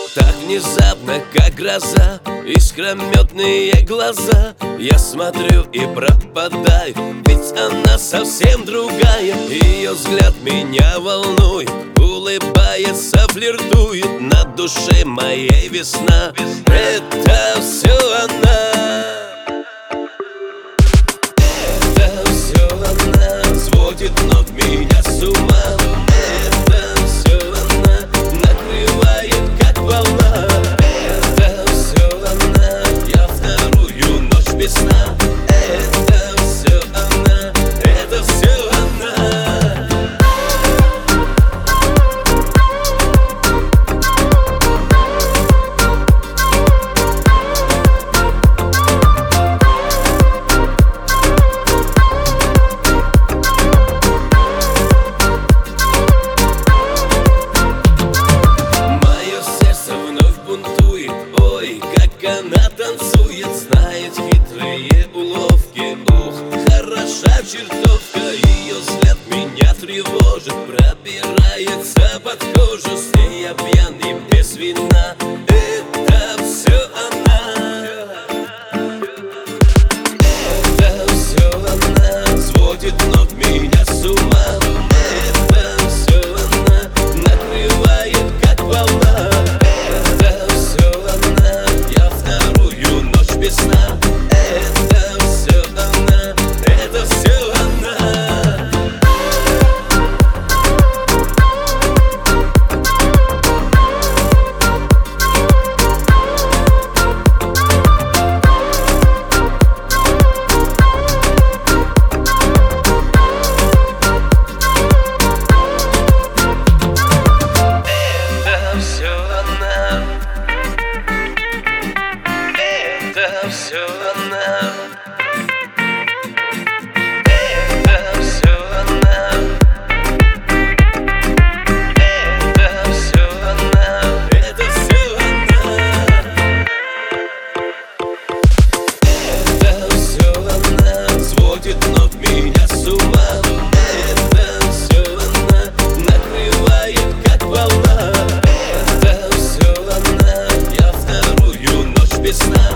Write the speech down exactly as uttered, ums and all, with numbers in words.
Так внезапно, как гроза, искрометные глаза. Я смотрю и пропадаю, ведь она совсем другая. Ее взгляд меня волнует, улыбается, флиртует. На душе моей весна, это все она. Это все она, сводит вновь меня с ума. Это все она, накрывает как волна. Это все она, я вторую ночь без сна. Это все она, это все она. Ой, как она танцует, знает хитрые уловки. Ух, хороша чертовка, ее взгляд меня тревожит. Пробирается под кожу, с ней я пьян и без вина. Это все она. Это все она, сводит вновь меня с ума. Это все она, накрывает как волна. Весна, это все она, это все она. Это все она. Это все она. Это все она. Это все она. Это все она. Это все она, сводит вновь меня с ума. Это все она, накрывает как волна. Это все она, я вторую ночь без сна.